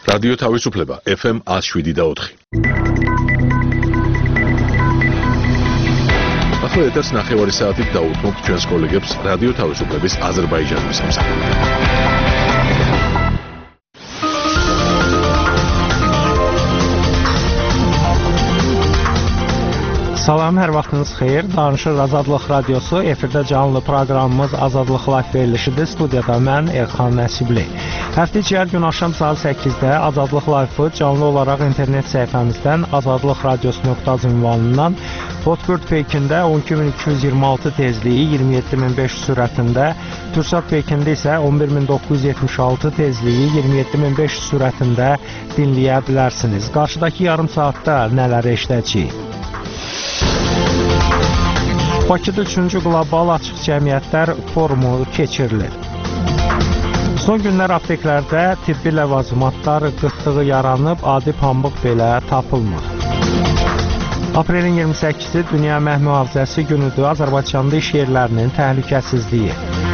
რადიო თავისუფლება FM 107.4. ახლა ეთერს ნახევარი საათით დაუთმობთ ჩვენს კოლეგებს რადიო თავისუფლების აზერბაიჯანის სამსახურში. Salam, hər vaxtınız xeyir. Danışır Azadlıq Radiosu. Efirdə canlı proqramımız Azadlıq Live verilişidir. Studiyada mən Erxan Nəsibli. Həftə içi hər gün axşam saat 8-də Azadlıq Live-ı canlı olaraq internet səhifəmizdən azadlıqradios.az ünvanından Botbird Peykində 12226 tezliyi 27500 sürətində, Türksat Peykində isə 11976 tezliyi 27500 sürətində dinləyə bilərsiniz. Qarşıdakı yarım saatda nələr eşidəcəyik? Bakıda 3-cü Qlobal Açıq Cəmiyyətlər Forumu keçirilir. Son günlər apteklərdə tibbi ləvazimatlar qıtlığı yaranıb, adi pambıq belə tapılmır. Aprelin 28-i Dünya Məhv Mühafizəsi günüdür. Azərbaycanda iş yerlərinin təhlükəsizliyi.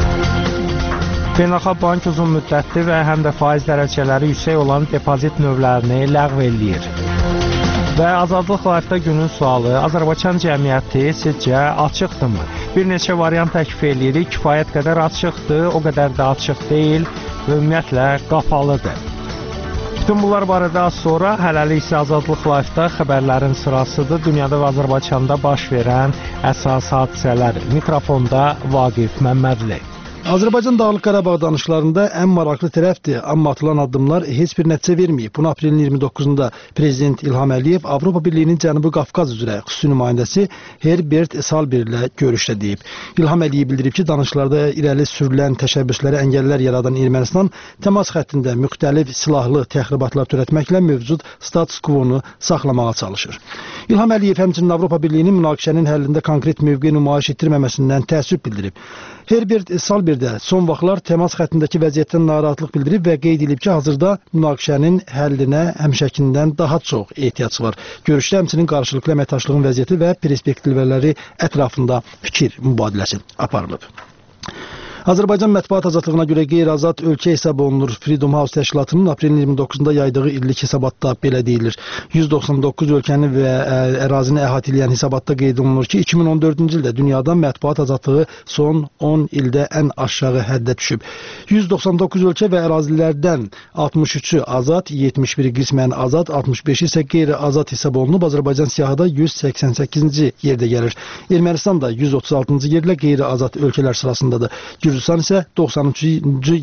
Beynəlxalq Bank uzun müddətli və həm də faiz dərəcələri yüksək olan depozit növlərini ləğv eləyir. Və Azadlıq Live-da günün sualı, Azərbaycan cəmiyyəti sizcə açıqdırmı? Bir neçə variant təklif eləyirik, kifayət qədər açıqdır, o qədər də açıq deyil və ümumiyyətlə qapalıdır. Bütün bunlar barədə az sonra, hələlik isə Azadlıq Live-da xəbərlərin sırasıdır. Dünyada və Azərbaycanda baş verən əsas hadisələr. Mikrofonda Vaqif Məmmədli. Azərbaycan Dağlıq Qarabağ danışıqlarında ən maraqlı tərəfdir, amma atılan addımlar heç bir nəticə verməyib. Bunu aprelin 29-da Prezident İlham Əliyev Avropa Birliyinin Cənubi Qafqaz üzrə xüsusi nümayəndəsi Herbert Salber ilə görüşdə deyib. İlham Əliyev bildirib ki, danışıqlarda irəli sürülən təşəbbüslərə əngəllər yaradan Ermənistan təmas xəttində müxtəlif silahlı təxribatlar törətməklə mövcud status quo-nu saxlamağa çalışır. İlham Əliyev həmçinin Avropa Birliyinin münaqişənin həllində konkret mövqe nümayiş etdirməməsindən təəssüf bildirib. Herbert Salber də son vaxtlar təmas xəttindəki vəziyyətdən narahatlıq bildirib və qeyd edib ki, hazırda münaqişənin həllinə həmişəkindən daha çox ehtiyac var. Görüşdə həmçinin qarşılıqlı əməkdaşlığın vəziyyəti və perspektivləri ətrafında fikir mübadiləsi aparılıb. Azərbaycan mətbuat azadlığına görə qeyri-azad ölkə hesab olunur. Freedom House təşkilatının aprelin 29-da yaydığı illik hesabatda belə deyilir. 199 ölkəni və ərazini əhatə edən hesabatda qeyd olunur ki, 2014-cü ildə dünyada mətbuat azadlığı son 10 ildə ən aşağı həddə düşüb. 199 ölkə və ərazilərdən 63-ü azad, 71-i qismən azad, 65-i isə qeyri-azad hesab olunub. Azərbaycan siyahıda 188-ci yerdə gəlir. Ermənistan da 136-cı yerlə qeyri-azad ölkələr sırasındadır. Gürcüstan isə 93-cü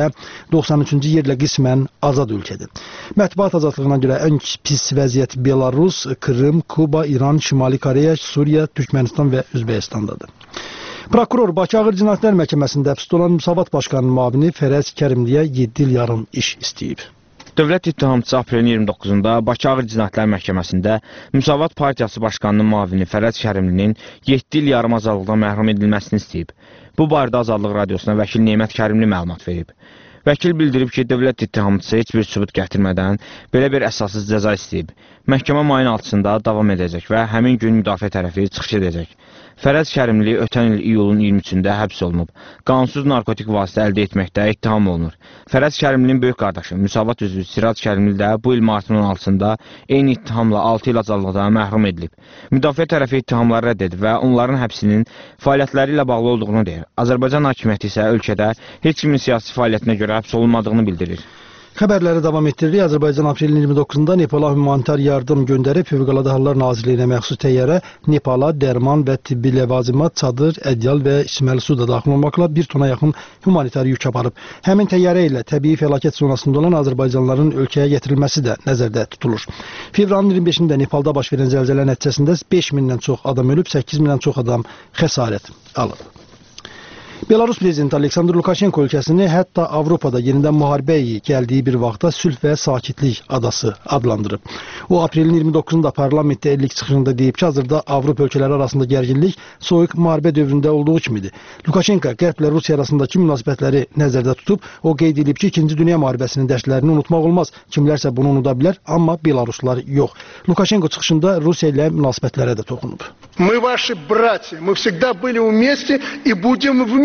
yerlə qismən azad ölkədir. Mətbuat azadlığına görə ən pis vəziyyət Belarus, Krım, Kuba, İran, Şimali Koreya, Suriya, Türkmənistan və Özbəkistandadır. Prokuror Bakı Ağır Cinayətlər Məhkəməsində həbsdə olan Müsavat Başqanının müavini Fərəz Kərimliyə 7 il yarım iş istəyib. Dövlət ittihamçısı aprelin 29-da Bakı Ağır Cinayətlər Məhkəməsində Müsavat Partiyası Başqanının müavini Fərəz Kərimlinin 7 il yarım azadlıqdan məhrum edilməsini istəyib. Bu barədə Azadlıq Radiosuna vəkil Nemət Kərimli məlumat verib. Vəkil bildirib ki, dövlət ittihamçısı heç bir sübut gətirmədən belə bir əsassız cəza istəyib. Məhkəmə mayın 6-sında davam edəcək və həmin gün müdafiə tərəfi çıxış edəcək. Fərəz Kərimli ötən il iyulun 23-də həbs olunub. Qanunsuz narkotik vasitə əldə etməkdə ittiham olunur. Fərəz Kərimlinin böyük qardaşı Müsavat üzvü Siraj Kərimli də bu il martın 16-sında eyni ittihamla 6 il azadlıqdan məhrum edilib. Müdafiə tərəfi ittihamları rədd edib və onların həbsinin fəaliyyətləri ilə bağlı olduğunu deyir. Azərbaycan hakimiyyəti isə ölkədə heç kimin siyasi fəaliyyətinə görə həbs olunmadığını bildirir. Xəbərləri davam etdiririk. Azərbaycan aprelin 29-da Nepala humanitar yardım göndərib. Fövqəladə Hallar Nazirliyinə məxsus təyyarə Nepala dərman və tibbi ləvazimat, çadır, ədyal və içməli su da daxil olmaqla 1 tona yaxın humanitar yük aparıb. Həmin təyyarə ilə təbii fəlakət zonasında olan azərbaycanlıların ölkəyə gətirilməsi də nəzərdə tutulur. Fevralın 25-də Nepalda baş verən zəlzələ nəticəsində 5000-dən çox adam ölüb, 8000-dən çox adam xəsarət alıb. Belarus prezidenti Aleksandr Lukashenko ölkəsini hətta Avropada yenidən müharibəyə gəldiyi bir vaxtda sülh və sakitlik adası adlandırıb. O, aprelin 29-da parlamentdə illik çıxışında deyib ki, hazırda Avropa ölkələri arasında gərginlik soyuq müharibə dövründə olduğu kimidir. Lukashenko Qərblə Rusiya arasındakı münasibətləri nəzərdə tutub, o qeyd edib ki, 2-ci Dünya müharibəsinin dərslərini unutmaq olmaz. Kimlərsə bunu unuda bilər, amma Belaruslar yox. Lukashenko çıxışında Rusiya ilə münasibətlərə də toxunub. Мы ваши братья, мы всегда были вместе и будем вместе.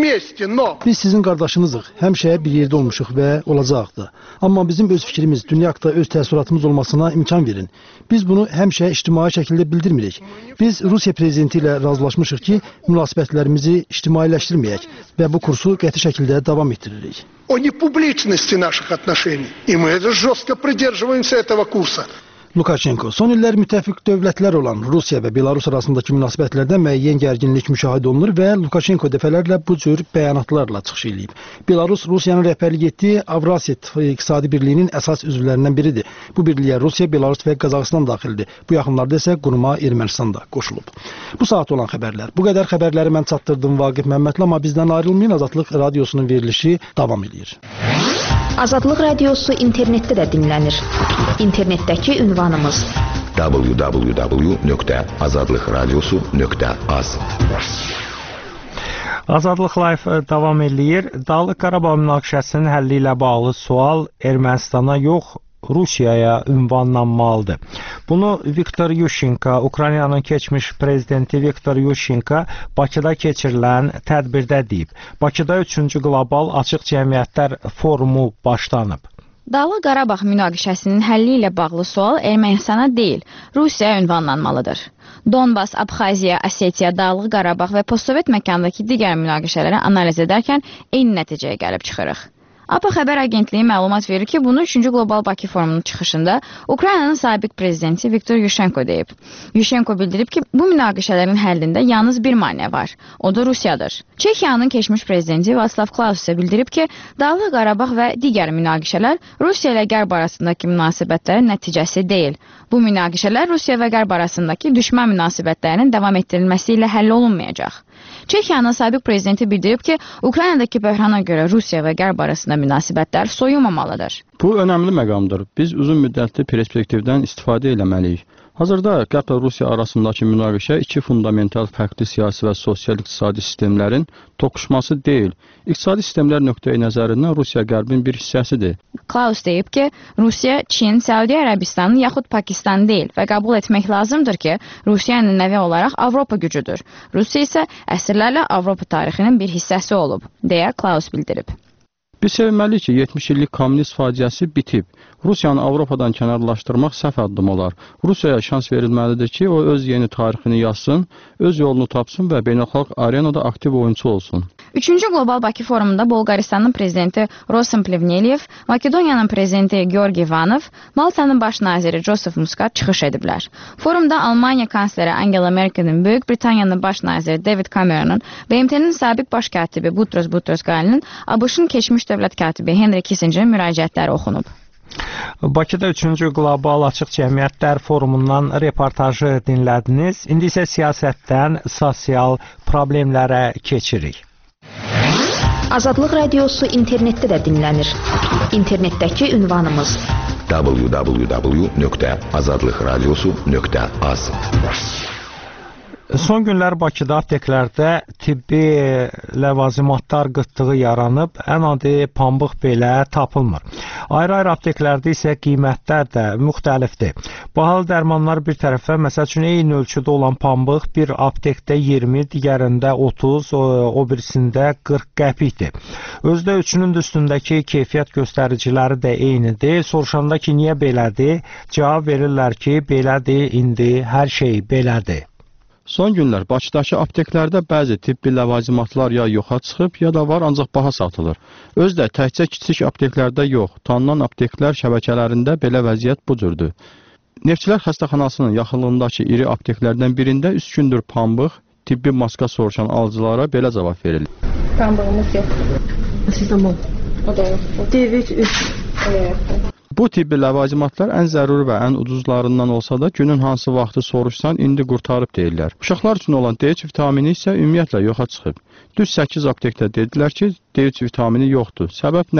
вместе, но... Biz sizin qardaşınızıq, həmişə bir yerdə olmuşuq və olacaq da. Amma bizim öz fikrimiz, dünya haqqında öz təəssüratımız olmasına imkan verin. Biz bunu həmişə ictimai şəkildə bildirmirik. Biz Rusiya prezidenti ilə razılaşmışıq ki, münasibətlərimizi ictimailəşdirməyək və bu kursu qəti şəkildə davam etdiririk. О непубличности наших отношений. И мы жестко придерживаемся этого курса. Lukashenko, son illər müttəfiq dövlətlər olan Rusiya və Belarus arasındakı münasibətlərdə müəyyən gərginlik müşahidə olunur və Lukashenko dəfələrlə bu cür bəyanatlarla çıxış edib. Belarus Rusiyanın rəhbərlik etdiyi Avrasiya İqtisadi Birliyinin əsas üzvlərindən biridir. Bu birliyə Rusiya, Belarus və Qazaxıstan daxildir. Bu yaxınlarda isə quruma Ermənistan da qoşulub. Bu saat olan xəbərlər. Bu qədər xəbərləri mən çatdırdım Vaqif Məmmədli, amma bizdən ayrılmayın. Azadlıq radiosunun verilişi davam edir. Azadlıq radiosu internetdə də dinlənir. İnternetdəki ünvanımız www.azadlıqradiosu.az. Azadlıq Live davam eləyir. Dağlıq Qarabağ münaqişəsinin həlli ilə bağlı sual Ermənistana yox, Rusiyaya ünvanlanmalıdır. Bunu Viktor Yushchenko, Ukraynanın keçmiş prezidenti Viktor Yushchenko Bakıda keçirilən tədbirdə deyib. Bakıda 3-cü Qlobal Açıq Cəmiyyətlər Forumu başlanıb. Dağlıq Qarabağ münaqişəsinin həlli ilə bağlı sual Ermənistana deyil, Rusiyaya ünvanlanmalıdır. Donbas, Abxaziya, Osetiya, Dağlıq Qarabağ və postsovet məkandakı digər münaqişələri analiz edərkən eyni nəticəyə gəlib çıxırıq. APA xəbər agentliyi məlumat verir ki, bunu 3-cü Qlobal Bakı forumunun çıxışında Ukraynanın sabiq prezidenti Viktor Yushchenko deyib. Yushchenko bildirib ki, bu münaqişələrin həllində yalnız bir maneə var, o da Rusiyadır. Çexiyanın keçmiş prezidenti Vaslav Klaus isə bildirib ki, Dağlıq Qarabağ və digər münaqişələr Rusiya ilə Qərb arasındakı münasibətlərin nəticəsi deyil. Bu münaqişələr Rusiya və Qərb arasındakı düşmən münasibətlərinin davam etdirilməsi ilə həll olunmayacaq. Çexiyanın sabiq prezidenti bildirib ki, Ukraynadakı böhrana görə Rusiya və Qərb arasında münasibətlər soyunmamalıdır. Bu önəmli məqamdır. Biz uzun müddətli perspektivdən istifadə etməliyik. Hazırda Qərb və Rusiya arasındakı münaqişə iki fundamental fərqli siyasi və sosial-iqtisadi sistemlərin toqquşması deyil. İqtisadi sistemlər nöqteyi nəzərindən Rusiya Qərbin bir hissəsidir. Klaus deyib ki, Rusiya, Çin, Səudiyyə Ərəbistanı yaxud Pakistan deyil və qəbul etmək lazımdır ki, Rusiya ənənəvi olaraq Avropa gücüdür. Rusiya isə əsrlərlə Avropa tarixinin bir hissəsi olub, deyə Klaus bildirib. Biz sevinməliyik ki, 70 illik kommunist faciəsi bitib. Rusiyanı Avropadan kənarlaşdırmaq səhv addım olar. Rusiyaya şans verilməlidir ki, o öz yeni tarixini yazsın, öz yolunu tapsın və beynəlxalq arenada aktiv oyunçu olsun. 3-cü Qlobal Bakı forumunda Bolqaristanın prezidenti Rosen Plevnelyev, Makedoniyanın prezidenti Georgi Ivanov, Maltanın baş naziri Joseph Muscat çıxış ediblər. Forumda Almaniya kansleri Angela Merkel'in, Böyük Britaniyanın baş naziri David Cameron'un, BMT-nin sabiq baş katibi Boutros Boutros-Ghalinin, ABŞ-ın keçmiş dövlət katibi Henry Kissingerin müraciətləri oxunub. Bakıda 3-cü Qlobal Açıq Cəmiyyətlər Forumundan reportajı dinlədiniz. İndi isə siyasətdən sosial problemlərə keçirik. Azadlıq radiosu internetdə də dinlənir. İnternetdəki ünvanımız www.azadlıqradiosu.az. Son günlər Bakıda apteklərdə tibbi ləvazimatlar qıtlığı yaranıb, ən adi pambıq belə tapılmır. Ayrı-ayrı apteklərdə isə qiymətlər də müxtəlifdir. Bahalı dərmanlar bir tərəfə, məsəl üçün eyni ölçüdə olan pambıq bir aptekdə 20, digərində 30, o birisində 40 qəpikdir. Özdə üçünün üstündəki keyfiyyət göstəriciləri də eynidir. Soruşanda ki, niyə belədir? Cavab verirlər ki, belədir, indi hər şey belədir. Son günlər Bakıdakı apteklərdə bəzi tibbi ləvazimatlar ya yoxa çıxıb, ya da var, ancaq baha satılır. Özdə təkcə kiçik apteklərdə yox, tanınan apteklər şəbəkələrində belə vəziyyət bu cürdür. Neftçilər xəstəxanasının yaxınlığındakı iri apteklərdən birində 3 gündür pambıq, tibbi maska soruşan alıcılara belə cavab verilir. Pambığımız yox. Asitamol. O da yox. D3. Bu tibbi ləvazimatlar ən zəruri və ən ucuzlarından olsa da günün hansı vaxtı soruşsan indi qurtarıb deyirlər. Uşaqlar üçün olan D3 vitamini isə ümumiyyətlə yoxa çıxıb. Düz 8 aptekdə dedilər ki, D3 vitamini yoxdur. Səbəb nədir?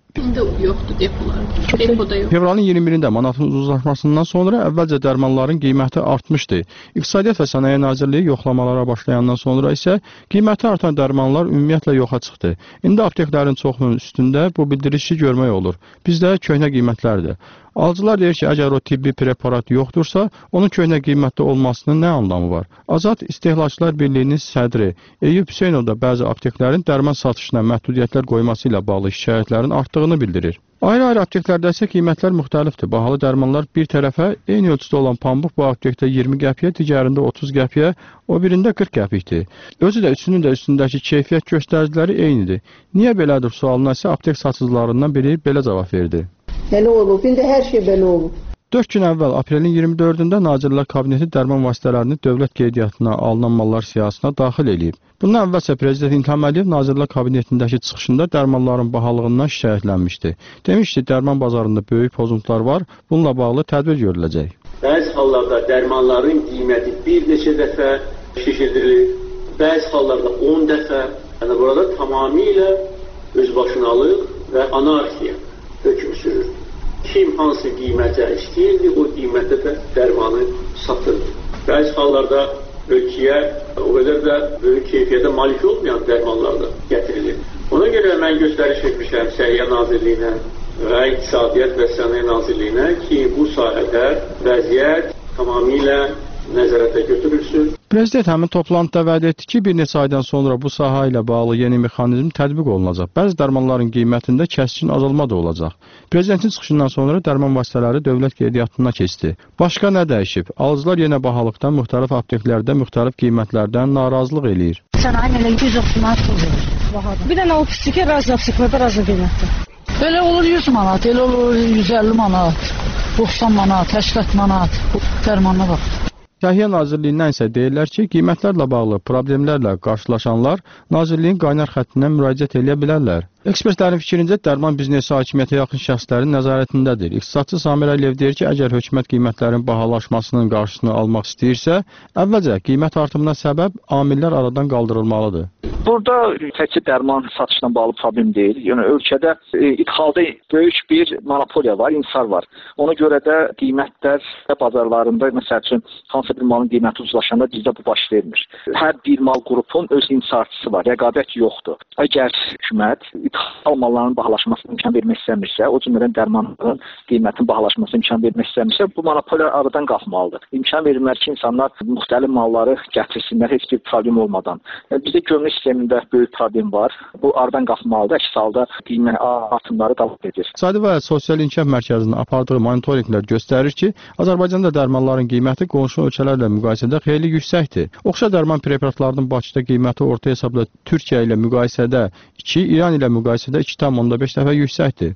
İndi yoxdur depolar. Depoda yox. Fevralın 21-də manatın ucuzlaşmasından sonra əvvəlcə dərmanların qiyməti artmışdı. İqtisadiyyat və Sənaye Nazirliyi yoxlamalara başlayandan sonra isə qiyməti artan dərmanlar ümumiyyətlə yoxa çıxdı. İndi apteklərin çoxunun üstündə bu bildirişi görmək olur. Bizdə köhnə qiymətlərdir. Alıcılar deyir ki, əgər o tibbi preparat yoxdursa, onun köhnə qiymətli olmasının nə anlamı var? Azad İstehlakçılar Birliyinin sədri Eyüp Hüseynov da bəzi apteklərin dərman satışına məhdudiyyətlər qoyması ilə bağlı şikayətlərin artdığını bildirir. Ayrı-ayrı apteklərdə isə qiymətlər müxtəlifdir. Bahalı dərmanlar bir tərəfə, eyni ölçüdə olan pambıq bu aptekdə 20 qəpiyə, digərində 30 qəpiyə, o birində 40 qəpikdir. Özü də üçünün də üstündəki keyfiyyət göstəriciləri eynidir. Niyə belədir sualına isə aptek satıcılarından biri belə cavab verdi. Belə olub, indi hər şey belə olub. 4 gün əvvəl aprelin 24-də Nazirlər Kabineti dərman vasitələrini dövlət qeydiyyatına alınan mallar siyahısına daxil edib. Bundan əvvəlsə Prezident İlham Əliyev Nazirlər Kabinetindəki çıxışında dərmanların bahalığından şikayətlənmişdi. Demişdi, dərman bazarında böyük pozuntular var, bununla bağlı tədbir görüləcək. Bəzi hallarda dərmanların qiyməti bir neçə dəfə şişirdirilir, bəzi hallarda 10 dəfə. Yəni burada tamamilə özbaşınalıq və anarxiya hökm sürür. Kim hansı qiymətə istəyirdi, o qiymətə də dərmanı satırdı. Bəzi hallarda ölkəyə o qədər də böyük keyfiyyətə malik olmayan dərmanlar da gətirilir. Ona görə mən göstəriş etmişəm Səhiyyə Nazirliyinə və İqtisadiyyat və Sənaye Nazirliyinə ki, bu sahədə vəziyyət tamamilə nəzarətə götürülsün. Prezident həmin toplantıda vəd etdi ki, bir neçə aydan sonra bu sahə ilə bağlı yeni mexanizm tətbiq olunacaq. Bəzi dərmanların qiymətində kəskin azalma da olacaq. Prezidentin çıxışından sonra dərman vasitələri dövlət qeydiyyatına keçdi. Başqa nə dəyişib? Alıcılar yenə bahalıqdan müxtəlif apteklərdə müxtəlif qiymətlərdən narazılıq eləyir. Sənaye ilə 130 manat pul verir. Bir dənə o pislik razı apteklərdə razı qiymətdir. Elə olur 100 manat, elə olur 150 manat, 90 manat, 80 manat. Dərmanına bax. Səhiyyə Nazirliyindən isə deyirlər ki, qiymətlərlə bağlı problemlərlə qarşılaşanlar Nazirliyin qaynar xəttindən müraciət edə bilərlər. Ekspertlərin fikrincə dərman biznesi hakimiyyətə yaxın şəxslərin nəzarətindədir. İqtisadçı Samir Əliyev deyir ki, əgər hökumət qiymətlərin bahalaşmasının qarşısını almaq istəyirsə, əvvəlcə qiymət artımına səbəb amillər aradan qaldırılmalıdır. Burada təkcə dərman satışla bağlı problem deyil. Yəni ölkədə idxalda böyük bir monopoliya var, inhisar var. Ona görə də qiymətlər bazarlarında məsəl üçün hansı bir malın qiyməti ucuzlaşanda bizdə bu baş vermir. Hər bir mal qrupun öz inhisarçısı var, rəqabət yoxdur. Əgər hökumət ithal malların bahalaşmasına imkan vermək istəmirsə, o cümlədən dərmanların qiymətinin bahalaşmasına imkan vermək istəmirsə, bu monopoliya aradan qalxmalıdır. İmkan verilməli ki, insanlar müxtəlif malları gətirsinlər heç bir problem olmadan. Bizdə gömrük sistemində böyük problem var. Bu aradan qalxmalıdır. Əks halda qiymət artımları davam edir. İqtisadi və Sosial İnkişaf Mərkəzinin apardığı monitorinqlər göstərir ki, Azərbaycanda dərmanların qiyməti qonşu ölkələrlə müqayisədə xeyli yüksəkdir. Oxşar dərman preparatlarının Bakıda qiyməti orta hesabda Türkiyə ilə müqayisədə 2, İran ilə müqayisədə 2,5 dəfə yüksəkdir.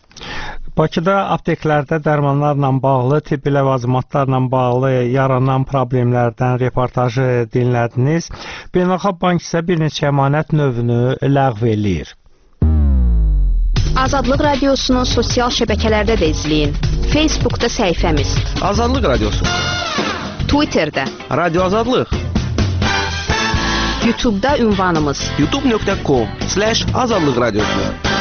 Bakıda apteklərdə dərmanlarla bağlı, tibbi ləvazimatlarla bağlı yaranan problemlərdən reportajı dinlədiniz. Beynəlxalq Bank isə bir neçə əmanət növünü ləğv eləyir. Azadlıq Radiosu'nu sosial şəbəkələrdə də izləyin. Facebook'da səhifəmiz Azadlıq Radiosu, Twitter'da Radyo Azadlıq, YouTube'da ünvanımız youtube.com/azadlıq radiosu.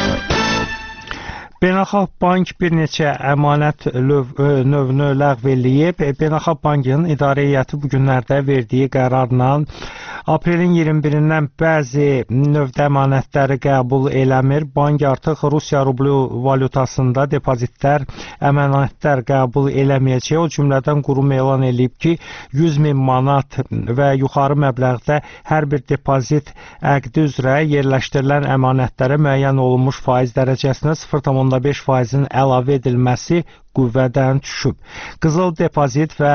Beynəlxalq Bank bir neçə əmanət növünü ləğv eləyib. Beynəlxalq Bankın idarə heyəti bu günlərdə verdiyi qərarla aprelin 21-dən bəzi növdə əmanətləri qəbul eləmir. Bank artıq Rusiya rublu valyutasında depozitlər, əmanətlər qəbul eləməyəcək. O cümlədən qurum elan eləyib ki, 100.000 manat və yuxarı məbləğdə hər bir depozit əqdi üzrə yerləşdirilən əmanətlərə müəyyən olunmuş faiz dərəcəsinə 0,5%-in əlavə edilməsi qüvvədən düşüb. Qızıl depozit və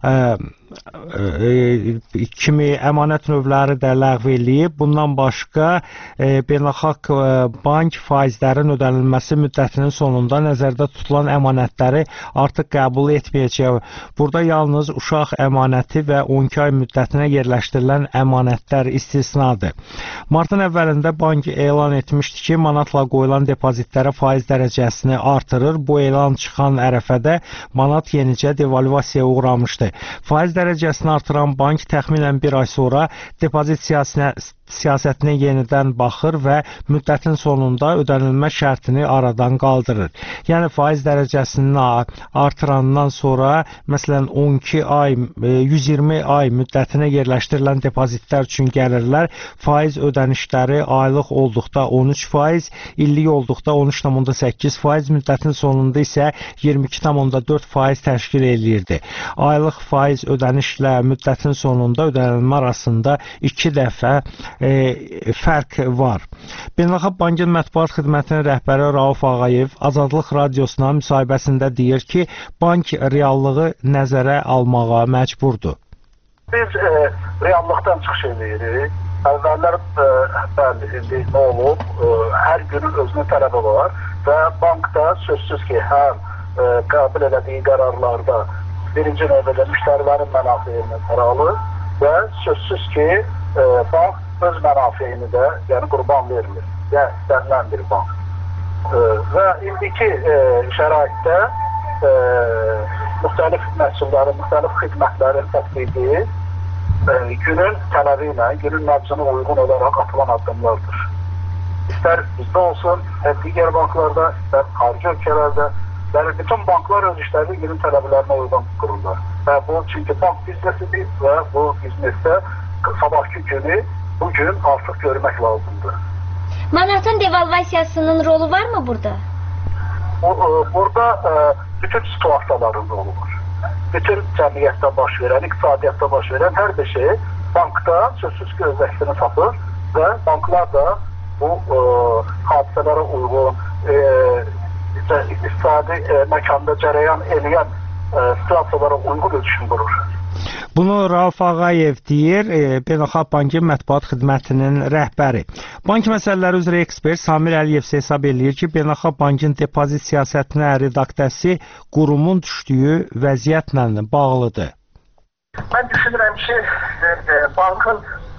kimi əmanət növləri də ləğv eləyib. Bundan başqa Beynəlxalq Bank faizlərin ödənilməsi müddətinin sonunda nəzərdə tutulan əmanətləri artıq qəbul etməyəcək. Burada yalnız uşaq əmanəti və 12 ay müddətinə yerləşdirilən əmanətlər istisnadır. Martın əvvəlində bank elan etmişdi ki, manatla qoyulan depozitlərə faiz dərəcəsini artırır. Bu elan çıxan ərəfədə manat yenicə devalvasiyaya uğramışdı. Faiz dərəcəsini dərəcəsini artıran bank təxminən bir ay sonra depozit siyasətinə yenidən baxır və müddətin sonunda ödənilmə şərtini aradan qaldırır. Yəni faiz dərəcəsini artırandan sonra, məsələn 12 ay, 120 ay müddətinə yerləşdirilən depozitlər üçün gəlirlər faiz ödənişləri aylıq olduqda 13%, illik olduqda 13,8%, müddətin sonunda isə 22,4% təşkil eləyirdi. Aylıq faiz ödənişlə müddətin sonunda ödənilmə arasında 2 dəfə fərq var. Beynəlxalq Bankın mətbuat xidmətinin rəhbəri Rauf Ağayev Azadlıq Radiosuna müsahibəsində deyir ki, bank reallığı nəzərə almağa məcburdur. Biz reallıqdan çıxış edirik. Əvvəllər bəli, indi nə olub? Hər günün özünün tələbi var və bankda sözsüz ki, həm qəbul elədiyi qərarlarda birinci növbədə müştərilərin mənafeyini alır və sözsüz ki, bank öz mənafeyini də qurban vermir. Yəni, istənilən bir bank. Və indiki şəraitdə müxtəlif məhsulların, müxtəlif xidmətlərin tətbiqi günün tələbi ilə, günün nəbzına uyğun olaraq atılan addımlardır. İstər bizdə olsun, digər banklarda, istər xarici ölkələrdə, bütün banklar öz işlərini günün tələblərinə uyğun qururlar. Və bu, çünki bank biznesidir və bu biznesdə sabahki günü bugün artıq görmək lazımdır. Manatın devalvasiyasının rolu var mı burada? Burada bütün situasiyaların rolu var. Bütün cəmiyyətdə baş verən, iqtisadiyyatda baş verən hər bir şey bankda sözsüz ki, öz əksini tapır və banklar da bu hadisələrə uyğun, iqtisadi məkanda cərəyan eləyən situasiyalara uyğun ölçüm qurur. Bunu Rauf Ağayev deyir, Beynəlxalq Bankın mətbuat xidmətinin rəhbəri. Bank məsələləri üzrə ekspert Samir Əliyev hesab eləyir ki, Beynəlxalq Bankın depozit siyasətinə redaktəsi qurumun düşdüyü vəziyyətlə bağlıdır. Mən düşünürəm ki, bankın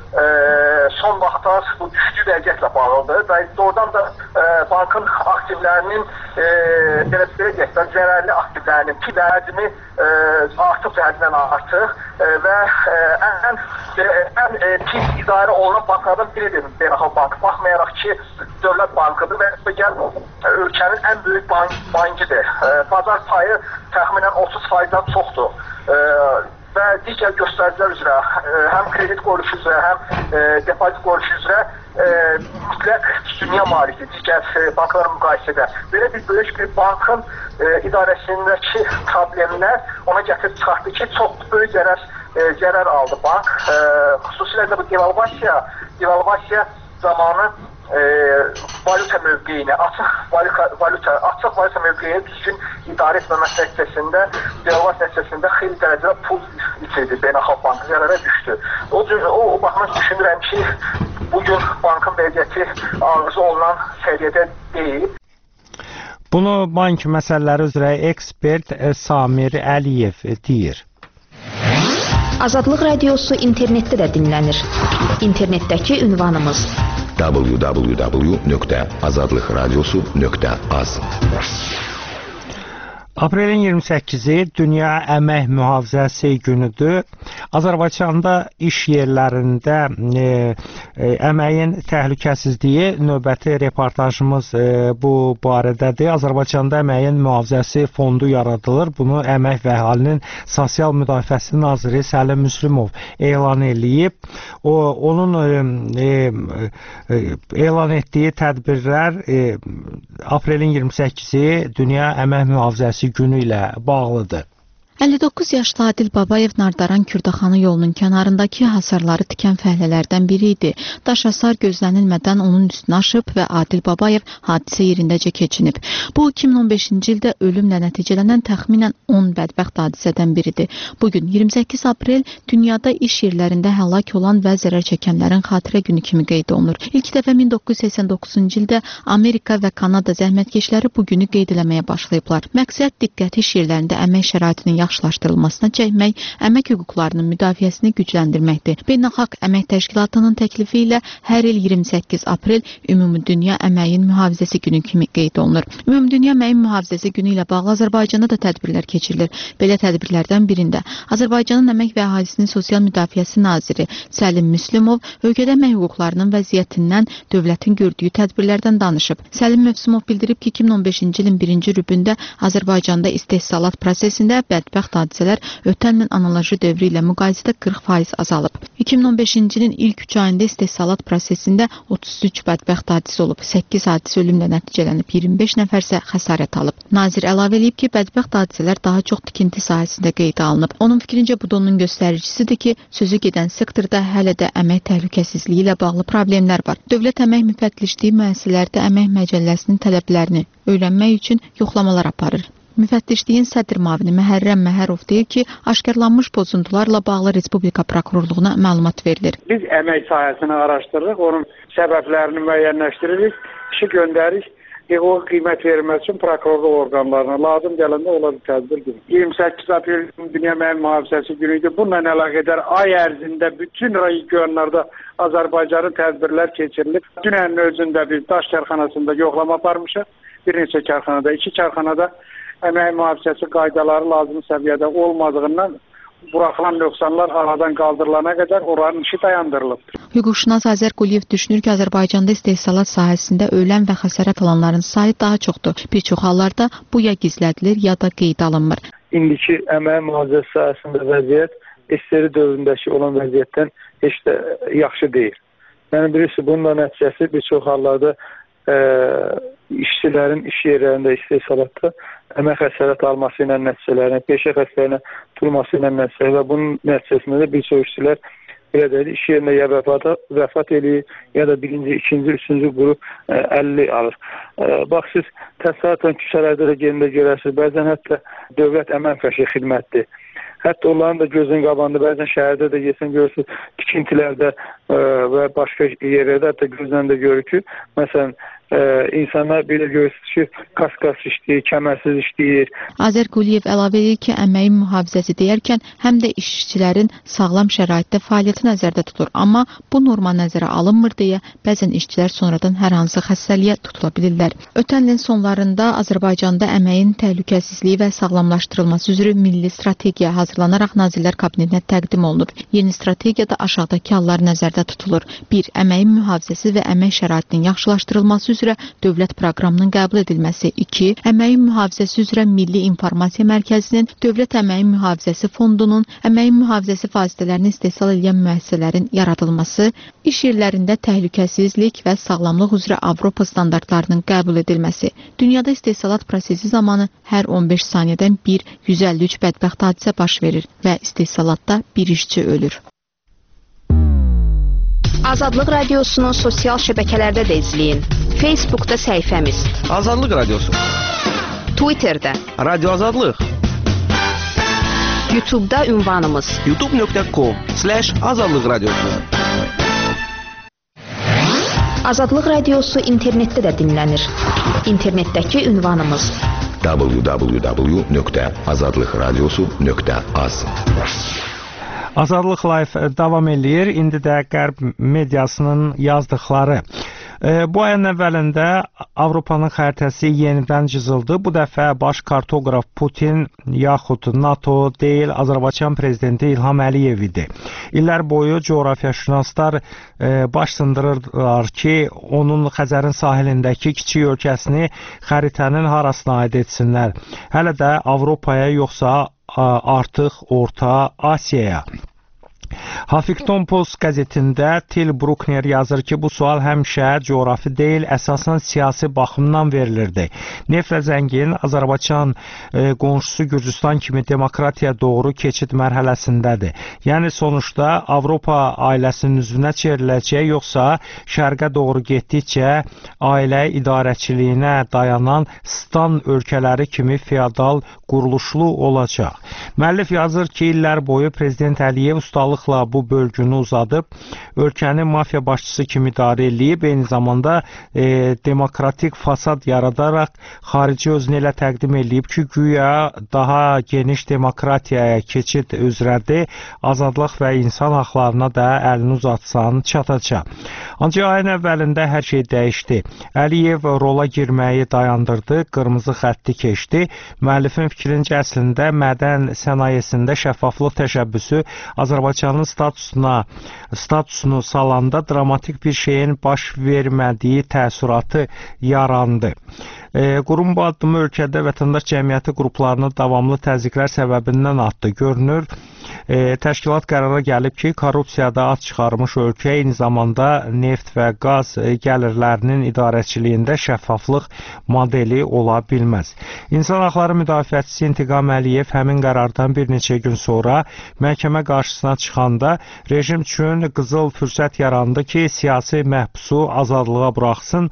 son vaxtlar bu düşdüyü vəziyyətlə bağlıdır və doğrudan da bankın aktivlərinin zərərli aktivlərinin həcmi artıq həddindən artıq və ən pis idarə olunan banklardan biridir Beynəlxalq Bank. Baxmayaraq ki, dövlət bankıdır və ölkənin ən böyük bankidir. Bazar payı təxminən 30%-dən çoxdur. Və digər göstəricilər üzrə, həm kredit qoyuluşu üzrə, həm depozit qoyuluşu üzrə mütləq üstünlüyə malikdir digər banklar müqayisədə. Belə bir böyük bir bankın idarəsindəki problemlər ona gətirib çıxartdı ki, çox böyük zərər aldı bank. Xüsusilə də bu devalvasiya zamanı valyuta mövqeyini, açıq valyuta mövqeyini düzgün idarə etməmək nəticəsində, devalvasiya nəticəsində xeyli dərəcədə pul itirdi, Beynəlxalq Bankı zərərə düşdü. O baxımdan düşünürəm ki, bugün bankın vəziyyəti arzusu olunan səviyyədə deyil. Bunu bank məsələləri üzrə ekspert Samir Əliyev deyir. Azadlıq Radiosu internetdə də dinlənir. İnternetdəki ünvanımız www.azadlıqradiosu.az. Aprelin 28-i Dünya Əmək Mühafizəsi günüdür. Azərbaycanda iş yerlərində əməyin təhlükəsizliyi növbəti reportajımız bu barədədir. Azərbaycanda əməyin mühafizəsi fondu yaradılır. Bunu Əmək və Əhalinin Sosial Müdafiəsi naziri Səlim Müslümov elan eləyib. Onun elan etdiyi tədbirlər aprelin 28-i Dünya Əmək Mühafizəsi günü ilə bağlıdır. 59 yaşlı Adil Babayev Nardaran Kürdaxanı yolunun kənarındakı hasarları tikən fəhlələrdən biri idi. Daş hasar gözlənilmədən onun üstünə aşıb və Adil Babayev hadisə yerindəcə keçinib. Bu 2015-ci ildə ölümlə nəticələnən təxminən 10 bədbəxt hadisədən biridir. Bugün 28 aprel dünyada iş yerlərində həlak olan və zərər çəkənlərin xatirə günü kimi qeyd olunur. İlk dəfə 1989-cu ildə Amerika və Kanada zəhmətkeşləri bu günü qeyd eləməyə başlayıblar. Məqsəd diqqəti iş yerlərində əmək şəraitinin yaxşılaşdırılmasına çəkmək, əmək hüquqlarının müdafiəsini gücləndirməkdir. Beynəlxalq Əmək Təşkilatının təklifi ilə hər il 28 aprel Ümumdünya Əməyin Mühafizəsi Günü kimi qeyd olunur. Ümumdünya Əməyin Mühafizəsi Günü ilə bağlı Azərbaycanda da tədbirlər keçirilir. Belə tədbirlərdən birində Azərbaycanın Əmək və Əhalinin Sosial Müdafiəsi naziri Səlim Müslümov ölkədə əmək hüquqlarının vəziyyətindən dövlətin gördüyü tədbirlərdən danışıb. Səlim Müslümov bildirib ki, 2015-ci ilin 1-ci rübündə Azərbaycanda istehsalat prosesində bədbəxt hadisələr ötən ilin analoji dövrü ilə müqayisədə 40% azalıb. 2015-ci ilin ilk 3 ayında istehsalat prosesində 33 bədbəxt hadisə olub, 8 hadisə ölümlə nəticələnib, 25 nəfər isə xəsarət alıb. Nazir əlavə edib ki, bədbəxt hadisələr daha çox tikinti sahəsində qeydə alınıb. Onun fikrincə bu da onun göstəricisidir ki, sözü gedən sektorda hələ də əmək təhlükəsizliyi ilə bağlı problemlər var. Dövlət əmək müfəttişliyi müəssisələrdə əmək məcəlləsinin tələblərini öyrənmək üçün yoxlamalar aparır. Müfəttişliyin sədr müavini Məhərrəm Məhərov deyir ki, aşkarlanmış pozuntularla bağlı Respublika Prokurorluğuna məlumat verilir. Biz əmək sahəsini araşdırırıq, onun səbəblərini müəyyənləşdiririk, işi göndəririk. O qiymət verilməsi üçün prokurorluq orqanlarına lazım gələndə onlar tədbir günü. 28 aprel Dünya Əmək Mühafizəsi günüydü. Bununla əlaqədar ay ərzində bütün regionlarda Azərbaycanın tədbirlər keçirilib. Dünənin özündə biz Daş karxanasında yoxlama aparmışıq. Bir neçə karxanada, 2 karxanada əmək mühafizəsi qaydaları lazım səviyyədə olmadığından buraxılan nöqsanlar aradan qaldırılana qədər oranın işi dayandırılıb. Hüquqşünas Azər Quliyev düşünür ki, Azərbaycanda istehsalat sahəsində ölən və xəsarət alanların sayı daha çoxdur. Bir çox hallarda bu ya gizlədilir, ya da qeydə alınmır. İndiki əmək mühafizəsi sahəsində vəziyyət SSR dövründəki olan vəziyyətdən heç də yaxşı deyil. Yəni birisi bununla nəticəsi bir çox hallarda işçilərin iş yerlərində istehsalatda əmək xəsarət alması ilə nəticələrinə, peşə xəstəliyinə tutulması ilə nəticələri və bunun nəticəsində də bir çox işçilər belə deyil, iş yerində ya vəfat eləyir, ya da birinci, ikinci, üçüncü qrup 50 alır. Bax, siz təsadüfən küçələrdə də gelində görərsiniz, bəzən hətta dövlət əmək fəşi xidmətdir. Hətta onların da gözün qabağında bəzən şəhərdə də yesin görürsünüz, tikintilərdə və başqa yerlərdə hətta gözdən də görür ki, məsələn, insanlar belə görürsünüz ki, kaskas işləyir, kəmərsiz işləyir. Azər Quliyev əlavə edir ki, əməyin mühafizəsi deyərkən həm də işçilərin sağlam şəraitdə fəaliyyəti nəzərdə tutulur. Amma bu norma nəzərə alınmır deyə bəzən işçilər sonradan hər hansı xəstəliyə tutula bilirlər. Ötən ilin sonlarında Azərbaycanda əməyin təhlükəsizliyi və sağlamlaşdırılması üzrə milli strategiya hazırlanaraq Nazirlər Kabinetinə təqdim olunub. Yeni strategiyada aşağıdakı hallar nəzərdə tutulur. 1. Əməyin mühafizəsi və əmək şəraitinin yaxşılaşdırılması üzrə dövlət proqramının qəbul edilməsi. 2. Əməyin mühafizəsi üzrə Milli İnformasiya Mərkəzinin, Dövlət Əməyin Mühafizəsi Fondunun, əməyin mühafizəsi vasitələrini istehsal edən müəssisələrin yaradılması, iş yerlərində təhlükəsizlik və sağlamlıq üzrə Avropa standartlarının qəbul edilməsi. Dünyada istehsalat prosesi zamanı hər 15 saniyədən bir 153 bədbəxt hadisə baş verir və istehsalatda bir işçi ölür. Azadlıq Radiosunu sosial şəbəkələrdə də izləyin. Facebookda səhifəmiz Azadlıq Radiosu, Twitterdə Radio Azadlıq, YouTube'da ünvanımız youtube.com/Azadlıq Radiosu. Azadlıq Radiosu internetdə də dinlənir. İnternetdəki ünvanımız www.azadlıqradiosu.az. Azadlıq Live davam eləyir. İndi də Qərb mediasının yazdıqları. Bu ayın əvvəlində Avropanın xəritəsi yenidən cızıldı. Bu dəfə baş kartoqraf Putin yaxud NATO deyil, Azərbaycan prezidenti İlham Əliyev idi. İllər boyu coğrafiyaşünaslar baş sındırırlar ki, onun Xəzərin sahilindəki kiçik ölkəsini xəritənin harasına aid etsinlər. Hələ də Avropaya yoxsa artıq Orta Asiyaya. Huffington Post qəzetində Til Bruckner yazır ki, bu sual həmişə coğrafi deyil, əsasən siyasi baxımdan verilirdi. Neft və zəngin Azərbaycan qonşusu Gürcüstan kimi demokratiyaya doğru keçid mərhələsindədir. Yəni sonuçda Avropa ailəsinin üzvünə çevriləcək, yoxsa şərqə doğru getdikcə ailə idarəçiliyinə dayanan stan ölkələri kimi feodal quruluşlu olacaq. Müəllif yazır ki, illər boyu Prezident Əliyev ustalıq rahatlıqla bu bölgünü uzadıb, ölkəni mafiya başçısı kimi idarə edib, eyni zamanda demokratik fasad yaradaraq xarici özünü elə təqdim edib ki, güya daha geniş demokratiyaya keçid üzrədir, azadlıq və insan haqlarına da əlini uzatsan çatacaq. Ancaq ayın əvvəlində hər şey dəyişdi. Əliyev rola girməyi dayandırdı, qırmızı xətti keçdi. Müəllifin fikrincə əslində mədən sənayesində şəffaflıq təşəbbüsü Azərbaycanın statusunu salanda dramatik bir şeyin baş vermədiyi təəssüratı yarandı. Qurum bu addımı ölkədə vətəndaş cəmiyyəti qruplarını davamlı təzyiqlər səbəbindən atdı. Görünür, təşkilat qərara gəlib ki, korrupsiyada ad çıxarmış ölkə eyni zamanda neft və qaz gəlirlərinin idarəçiliyində şəffaflıq modeli ola bilməz. İnsan haqları müdafiəçisi İntiqam Əliyev həmin qərardan bir neçə gün sonra məhkəmə qarşısına çıxanda rejim üçün qızıl fürsət yarandı ki, siyasi məhbusu azadlığa buraxsın,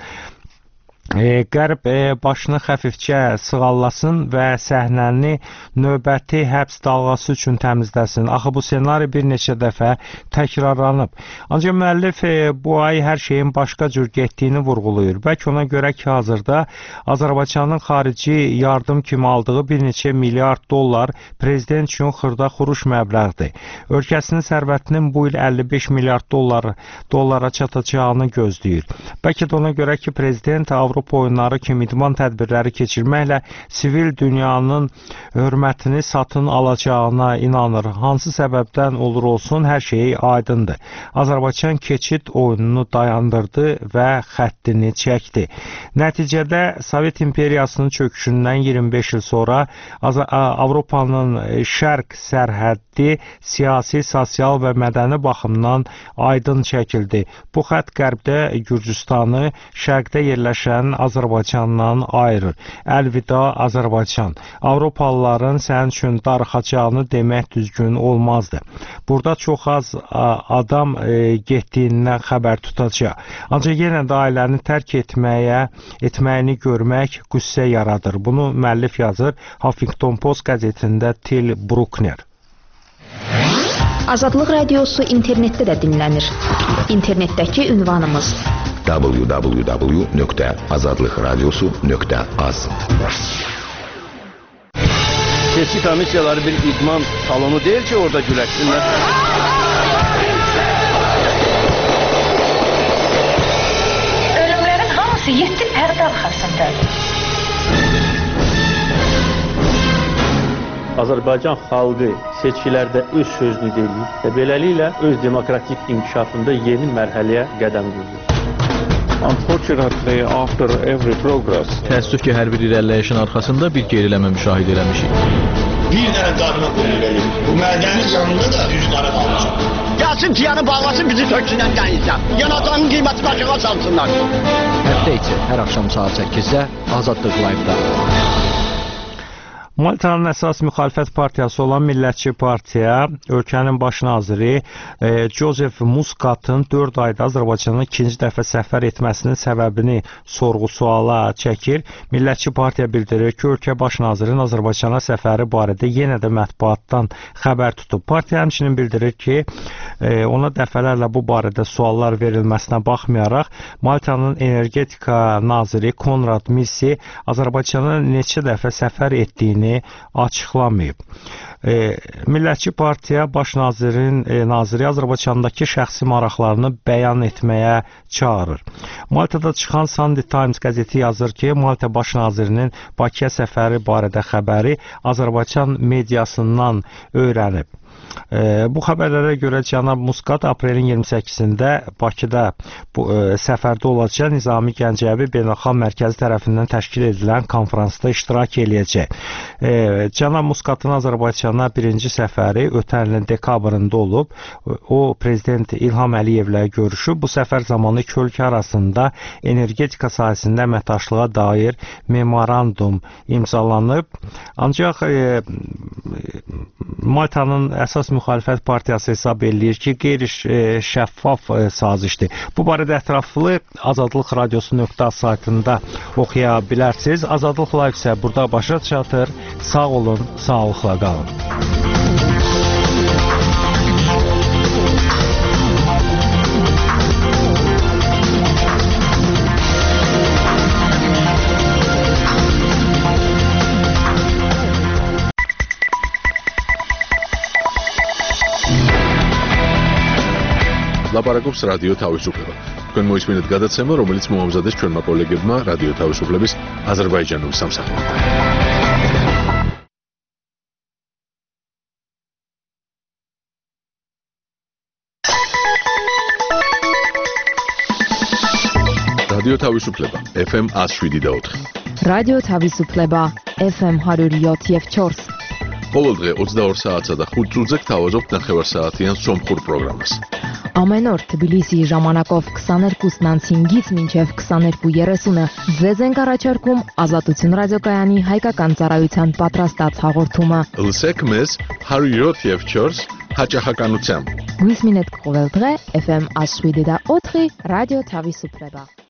Qərb başını xəfifcə sığallasın və səhnəni növbəti həbs dalğası üçün təmizləsin. Axı bu ssenari bir neçə dəfə təkrarlanıb. Ancaq müəllif bu ay hər şeyin başqa cür getdiyini vurğulayır. Bəlkə ona görə ki, hazırda Azərbaycanın xarici yardım kimi aldığı bir neçə milyard dollar prezident üçün xırda xuruş məbləğdir. Ölkəsinin sərvətinin bu il 55 milyard dollara çatacağını gözləyir. Bəlkə də ona görə ki, prezident Avropa oyunları kimi idman tədbirləri keçirməklə sivil dünyanın hörmətini satın alacağına inanır. Hansı səbəbdən olur olsun, hər şey aydındır. Azərbaycan keçid oyununu dayandırdı və xəttini çəkdi. Nəticədə Sovet imperiyasının çöküşündən 25 il sonra Avropanın şərq sərhəddi siyasi, sosial və mədəni baxımdan aydın çəkildi. Bu xətt qərbdə Gürcüstanı, şərqdə yerləşən Azərbaycandan ayırır. Əlvida Azərbaycan. Avropalıların sənin üçün darıxacağını demək düzgün olmazdı. Burada çox az adam getdiyindən xəbər tutacaq. Ancaq yenə də ailəni tərk etməyini görmək qüssə yaradır. Bunu müəllif yazır Huffington Post qəzetində Til Bruckner. Azadlıq radiosu internetdə də dinlənir. İnternetdəki ünvanımız www.azadlıqradiosu.az. Seçki komissiyaları bir idman salonu deyil ki, orada güləşsinlər. Ölümlərin hamısı 7 pərdə arxasındadır. Azərbaycan xalqı seçkilərdə öz sözünü deyir və beləliklə öz demokratik inkişafında yeni mərhələyə qədəm qoyur. Unfortunately, after every progress, təəssüf ki, hər bir irəliləyişin arxasında bir geriləmə müşahidə eləmişik. Bir dənə qadına qoyulur. Bu mədənin yanında da düz qara qalmışıq. Gəlsin tiyanı bağlasın, bizi töksünlər dənizdən. Yanacağının qiymətini aşağı salsınlar. Həftə içi hər axşam saat 8-də Azadlıq Live-da. Maltanın əsas müxalifət partiyası olan Millətçi Partiya ölkənin baş naziri Joseph Muscatın 4 ayda Azərbaycana ikinci dəfə səfər etməsinin səbəbini sorğu-suala çəkir. Millətçi Partiya bildirir ki, ölkə baş nazirinin Azərbaycana səfəri barədə yenə də mətbuatdan xəbər tutub. Partiya həmçinin bildirir ki, ona dəfələrlə bu barədə suallar verilməsinə baxmayaraq, Maltanın energetika naziri Konrad Missi Azərbaycana neçə dəfə səfər etdiyini açıqlamayıb. Millətçi Partiya baş naziri Azərbaycandakı şəxsi maraqlarını bəyan etməyə çağırır. Maltada çıxan Sunday Times qəzeti yazır ki, Malta baş nazirinin Bakıya səfəri barədə xəbəri Azərbaycan mediasından öyrənib. Bu xəbərlərə görə cənab Muscat aprelin 28-də Bakıda səfərdə olacaq Nizami Gəncəvi Beynəlxalq Mərkəzi tərəfindən təşkil edilən konfransda iştirak eləyəcək. Cənab Muscatın Azərbaycana birinci səfəri ötən ilin dekabrında olub. O, Prezident İlham Əliyevlə görüşüb. Bu səfər zamanı iki ölkə arasında energetika sahəsində əməkdaşlığa dair memorandum imzalanıb. Ancaq Maltanın əsas müxalifət partiyası hesab eləyir ki, qeyri-şəffaf sazişdir. Bu barədə ətraflı Azadlıq Radiosu.az saytında oxuya bilərsiniz. Azadlıq Live isə burada başa çatır. Sağ olun, sağlıqla qalın. ლაპარაკობს რადიო თავისუფლება. თქვენ მოისმინეთ გადაცემა, რომელიც მოამზადეს ჩვენმა კოლეგებმა რადიო თავისუფლების აზერბაიჯანული სამსახურიდან. რადიო თავისუფლება FM 107.4. რადიო თავისუფლება FM 107.4. ყოველდღე 22 საათსა და 5 წუთზე გთავაზობთ ნახევარსაათიან სომხურ პროგრამას. Ամեն օր Թբիլիսիի ժամանակով 22:05-ից մինչև 22:30 ձեզ ենք առաջարկում Ազատություն ռադիոկայանի հայկական ծառայության պատրաստած հաղորդումը։ Լսեք մեզ 107.4 հաճախականությամբ։ Գույսմինետ ყოვելդղե FM 107.4 ռադիո Թավիսուպլեբա։